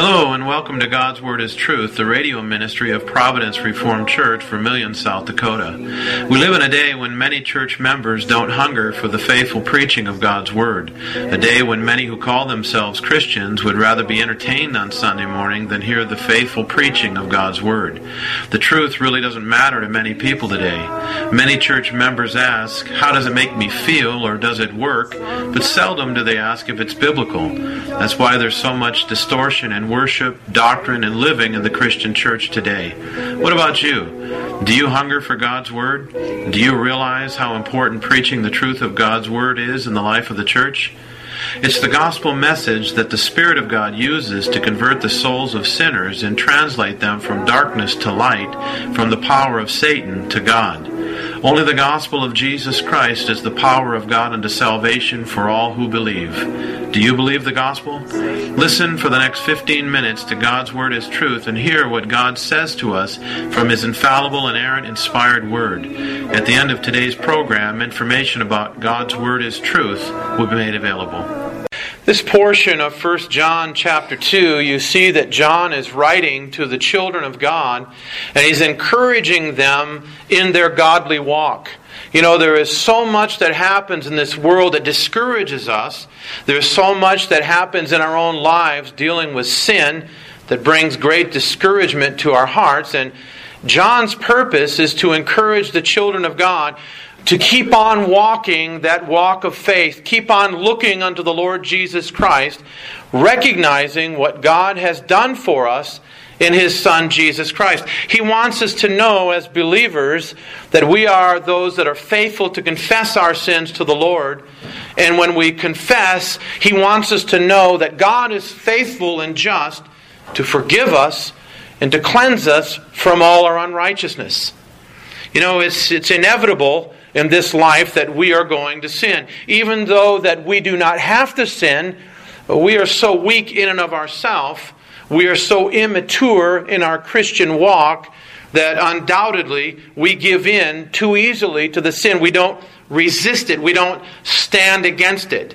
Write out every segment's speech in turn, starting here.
Hello and welcome to God's Word is Truth, the radio ministry of Providence Reformed Church, Vermillion, South Dakota. We live in a day when many church members don't hunger for the faithful preaching of God's Word. A day when many who call themselves Christians would rather be entertained on Sunday morning than hear the faithful preaching of God's Word. The truth really doesn't matter to many people today. Many church members ask, how does it make me feel, or does it work? But seldom do they ask if it's biblical. That's why there's so much distortion in worship, doctrine, and living in the Christian church today. What about you? Do you hunger for God's Word? Do you realize how important preaching the truth of God's Word is in the life of the church? It's the gospel message that the Spirit of God uses to convert the souls of sinners and translate them from darkness to light, from the power of Satan to God. Only the gospel of Jesus Christ is the power of God unto salvation for all who believe. Do you believe the gospel? Listen for the next 15 minutes to God's Word is Truth and hear what God says to us from His infallible, inerrant, inspired Word. At the end of today's program, information about God's Word is Truth will be made available. This portion of 1 John chapter 2, you see that John is writing to the children of God, and he's encouraging them in their godly walk. You know, there is so much that happens in this world that discourages us. There's so much that happens in our own lives dealing with sin that brings great discouragement to our hearts. And John's purpose is to encourage the children of God to keep on walking that walk of faith, keep on looking unto the Lord Jesus Christ, recognizing what God has done for us in His Son, Jesus Christ. He wants us to know as believers that we are those that are faithful to confess our sins to the Lord. And when we confess, He wants us to know that God is faithful and just to forgive us and to cleanse us from all our unrighteousness. You know, it's inevitable in this life that we are going to sin. Even though that we do not have to sin, we are so weak in and of ourselves, we are so immature in our Christian walk that undoubtedly we give in too easily to the sin. We don't resist it. We don't stand against it.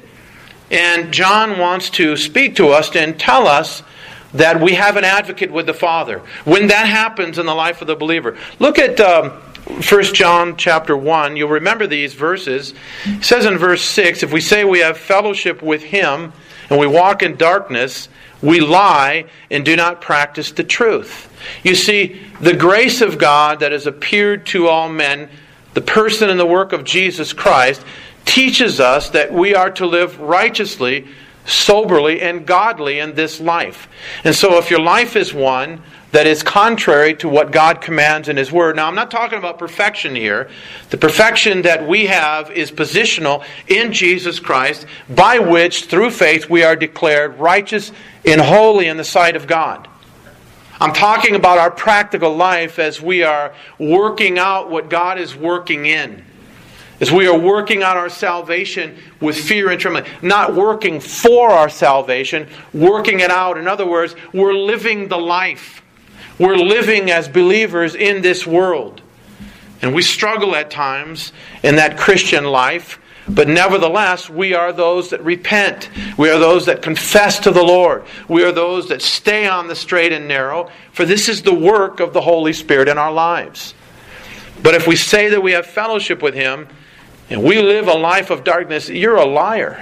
And John wants to speak to us and tell us that we have an advocate with the Father. When that happens in the life of the believer. Look at 1 John chapter 1. You'll remember these verses. It says in verse 6, if we say we have fellowship with Him and we walk in darkness, we lie and do not practice the truth. You see, the grace of God that has appeared to all men, the person and the work of Jesus Christ, teaches us that we are to live righteously, soberly, and godly in this life. And so if your life is one that is contrary to what God commands in His Word. Now, I'm not talking about perfection here. The perfection that we have is positional in Jesus Christ, by which, through faith, we are declared righteous and holy in the sight of God. I'm talking about our practical life as we are working out what God is working in. As we are working out our salvation with fear and trembling. Not working for our salvation, working it out. In other words, we're living the life. We're living as believers in this world. And we struggle at times in that Christian life. But nevertheless, we are those that repent. We are those that confess to the Lord. We are those that stay on the straight and narrow. For this is the work of the Holy Spirit in our lives. But if we say that we have fellowship with Him, and we live a life of darkness, you're a liar.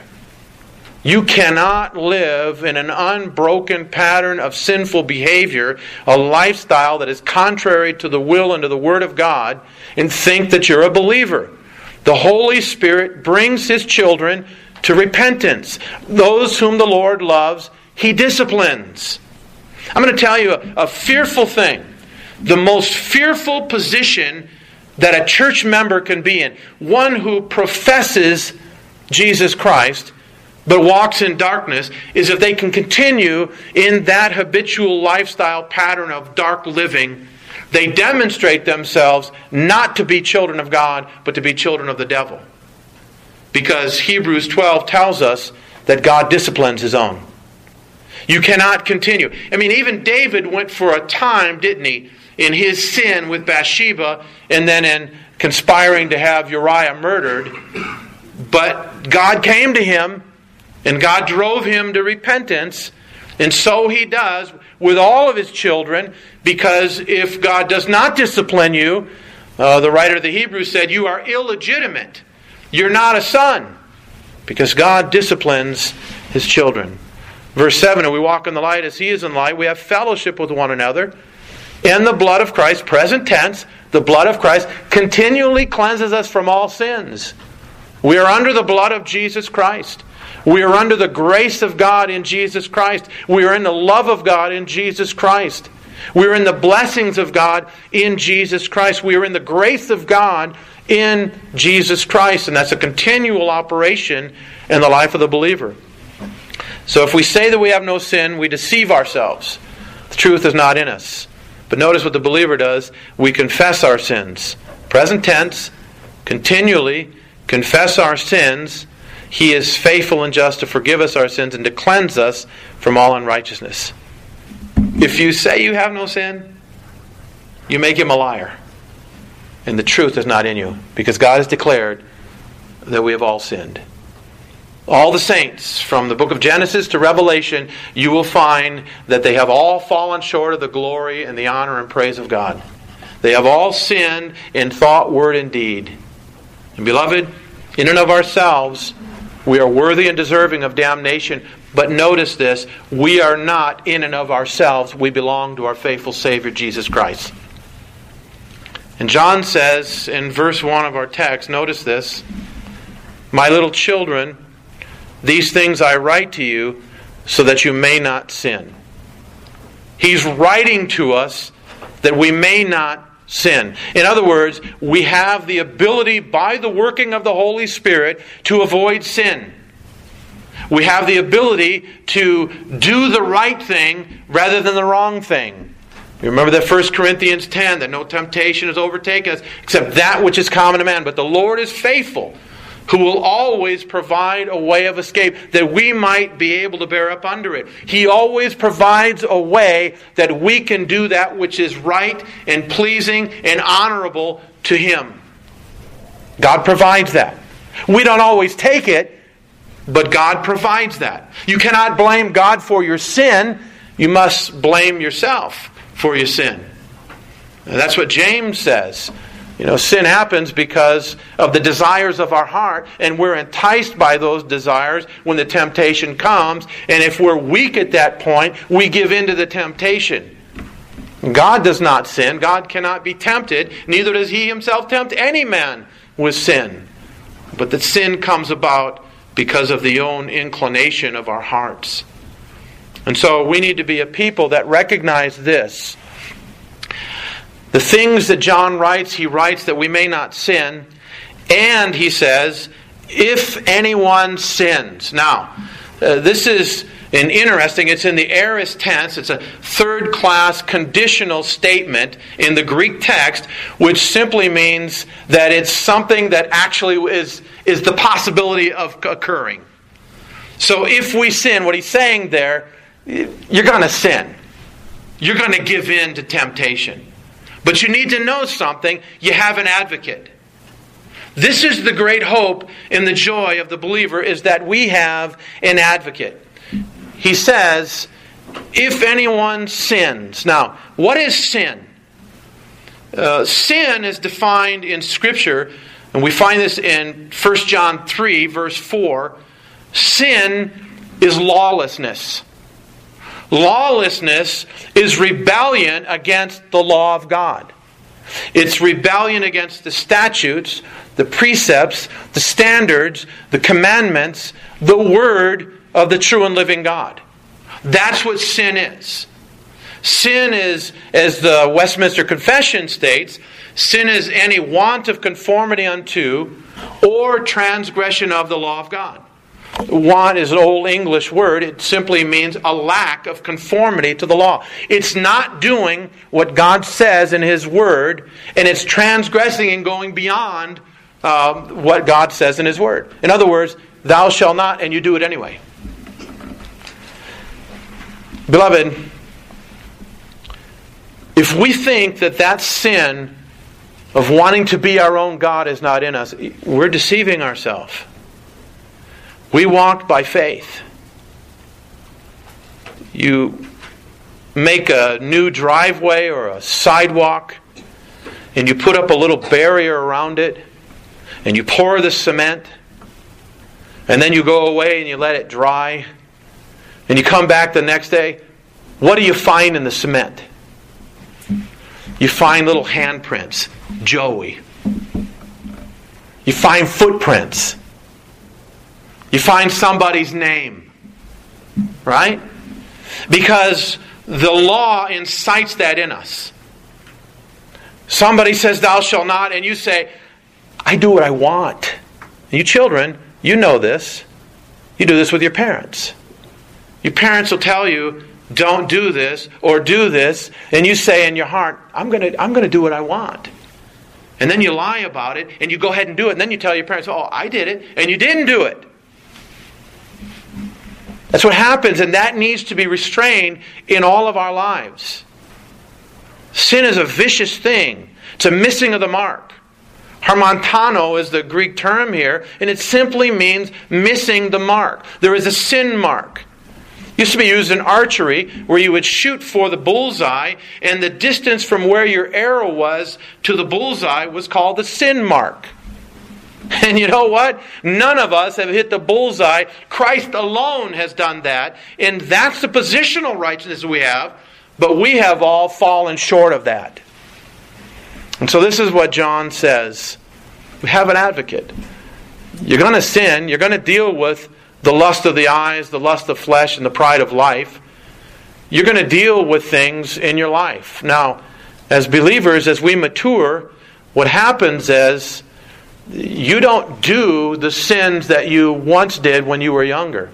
You cannot live in an unbroken pattern of sinful behavior, a lifestyle that is contrary to the will and to the Word of God, and think that you're a believer. The Holy Spirit brings His children to repentance. Those whom the Lord loves, He disciplines. I'm going to tell you a fearful thing. The most fearful position that a church member can be in, one who professes Jesus Christ, but walks in darkness, is if they can continue in that habitual lifestyle pattern of dark living. They demonstrate themselves not to be children of God, but to be children of the devil. Because Hebrews 12 tells us that God disciplines His own. You cannot continue. I mean, even David went for a time, didn't he, in his sin with Bathsheba, and then in conspiring to have Uriah murdered. But God came to him, and God drove him to repentance, And so He does with all of His children, because if God does not discipline you, the writer of the Hebrews said, you are illegitimate. You're not a son, because God disciplines His children. Verse 7, and we walk in the light as He is in light. We have fellowship with one another. And the blood of Christ, present tense, the blood of Christ continually cleanses us from all sins. We are under the blood of Jesus Christ. We are under the grace of God in Jesus Christ. We are in the love of God in Jesus Christ. We are in the blessings of God in Jesus Christ. We are in the grace of God in Jesus Christ. And that's a continual operation in the life of the believer. So if we say that we have no sin, we deceive ourselves. The truth is not in us. But notice what the believer does. We confess our sins. Present tense, continually confess our sins. He is faithful and just to forgive us our sins and to cleanse us from all unrighteousness. If you say you have no sin, you make Him a liar. And the truth is not in you, because God has declared that we have all sinned. All the saints, from the book of Genesis to Revelation, you will find that they have all fallen short of the glory and the honor and praise of God. They have all sinned in thought, word, and deed. And beloved, in and of ourselves, we are worthy and deserving of damnation. But notice this, we are not in and of ourselves. We belong to our faithful Savior, Jesus Christ. And John says in verse 1 of our text, notice this, my little children, these things I write to you so that you may not sin. He's writing to us that we may not sin. In other words, we have the ability by the working of the Holy Spirit to avoid sin. We have the ability to do the right thing rather than the wrong thing. You remember that 1 Corinthians 10, that no temptation has overtaken us except that which is common to man. But the Lord is faithful, who will always provide a way of escape that we might be able to bear up under it. He always provides a way that we can do that which is right and pleasing and honorable to Him. God provides that. We don't always take it, but God provides that. You cannot blame God for your sin. You must blame yourself for your sin. And that's what James says. You know, sin happens because of the desires of our heart, and we're enticed by those desires when the temptation comes. And if we're weak at that point, we give in to the temptation. God does not sin. God cannot be tempted. Neither does He Himself tempt any man with sin. But that sin comes about because of the own inclination of our hearts. And so we need to be a people that recognize this. The things that John writes, he writes that we may not sin. And he says, if anyone sins. Now, this is interesting. It's in the aorist tense. It's a third-class conditional statement in the Greek text, which simply means that it's something that actually is the possibility of occurring. So if we sin, what he's saying there, you're going to sin. You're going to give in to temptation. But you need to know something. You have an advocate. This is the great hope and the joy of the believer, is that we have an advocate. He says, if anyone sins. Now, what is sin? Sin is defined in Scripture, and we find this in 1 John 3, verse 4. Sin is lawlessness. Lawlessness is rebellion against the law of God. It's rebellion against the statutes, the precepts, the standards, the commandments, the word of the true and living God. That's what sin is. Sin is, as the Westminster Confession states, sin is any want of conformity unto or transgression of the law of God. Want is an old English word. It simply means a lack of conformity to the law. It's not doing what God says in His Word, and it's transgressing and going beyond what God says in His Word. In other words, thou shalt not, and you do it anyway. Beloved, if we think that sin of wanting to be our own God is not in us, we're deceiving ourselves. We walked by faith. You make a new driveway or a sidewalk, and you put up a little barrier around it, and you pour the cement, and then you go away and you let it dry, and you come back the next day. What do you find in the cement? You find little handprints. Joey. You find footprints. You find somebody's name. Right? Because the law incites that in us. Somebody says, "Thou shalt not," and you say, "I do what I want." And you children, you know this. You do this with your parents. Your parents will tell you, "Don't do this," or "Do this," and you say in your heart, I'm going to do what I want." And then you lie about it, and you go ahead and do it, and then you tell your parents, "Oh, I did it," and you didn't do it. That's what happens, and that needs to be restrained in all of our lives. Sin is a vicious thing. It's a missing of the mark. Harmantano is the Greek term here, and it simply means missing the mark. There is a sin mark. It used to be used in archery, where you would shoot for the bullseye, and the distance from where your arrow was to the bullseye was called the sin mark. And you know what? None of us have hit the bullseye. Christ alone has done that, and that's the positional righteousness we have, but we have all fallen short of that. And so this is what John says. We have an advocate. You're going to sin. You're going to deal with the lust of the eyes, the lust of flesh, and the pride of life. You're going to deal with things in your life. Now, as believers, as we mature, what happens is you don't do the sins that you once did when you were younger.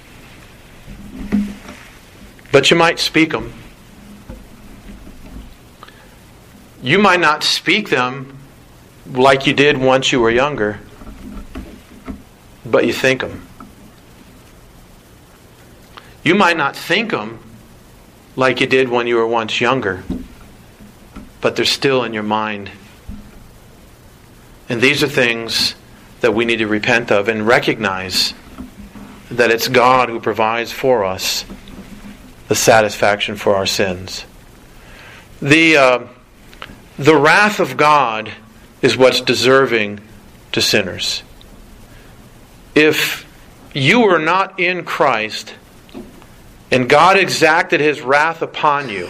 But you might speak them. You might not speak them like you did once you were younger, but you think them. You might not think them like you did when you were once younger, but they're still in your mind. And these are things that we need to repent of and recognize that it's God who provides for us the satisfaction for our sins. The wrath of God is what's deserving to sinners. If you were not in Christ and God exacted His wrath upon you,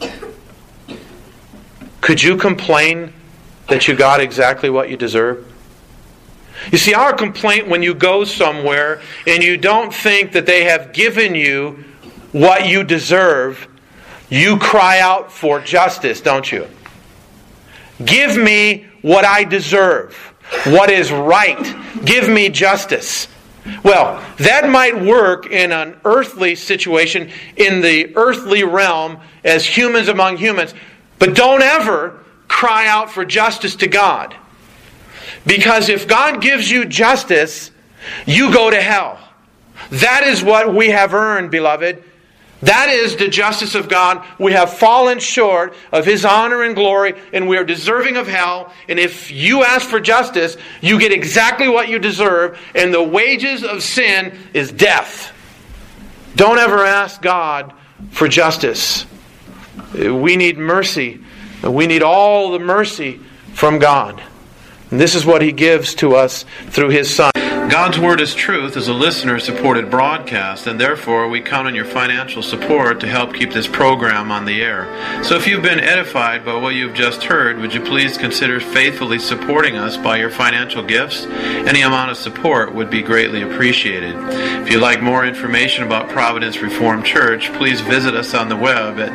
could you complain that you got exactly what you deserve? You see, our complaint when you go somewhere and you don't think that they have given you what you deserve, you cry out for justice, don't you? Give me what I deserve, what is right. Give me justice. Well, that might work in an earthly situation, in the earthly realm, as humans among humans. But don't ever cry out for justice to God. Because if God gives you justice, you go to hell. That is what we have earned, beloved. That is the justice of God. We have fallen short of His honor and glory, and we are deserving of hell. And if you ask for justice, you get exactly what you deserve, and the wages of sin is death. Don't ever ask God for justice. We need mercy. We need all the mercy from God. And this is what He gives to us through His Son. God's Word is Truth is a listener-supported broadcast, and therefore we count on your financial support to help keep this program on the air. So if you've been edified by what you've just heard, would you please consider faithfully supporting us by your financial gifts? Any amount of support would be greatly appreciated. If you'd like more information about Providence Reformed Church, please visit us on the web at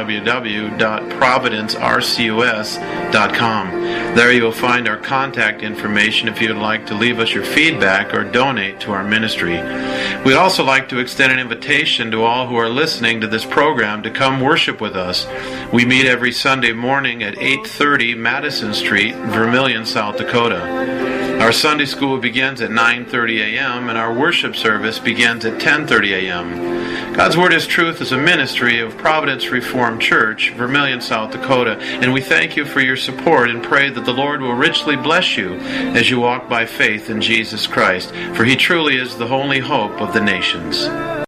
www.providencercus.com. There you will find our contact information if you would like to leave us your feedback or donate to our ministry. We'd also like to extend an invitation to all who are listening to this program to come worship with us. We meet every Sunday morning at 830 Madison Street, Vermillion, South Dakota. Our Sunday school begins at 9:30 a.m. and our worship service begins at 10:30 a.m. God's Word is Truth is a ministry of Providence Reformed Church, Vermillion, South Dakota, and we thank you for your support and pray that the Lord will richly bless you as you walk by faith in Jesus Christ, for He truly is the only hope of the nations.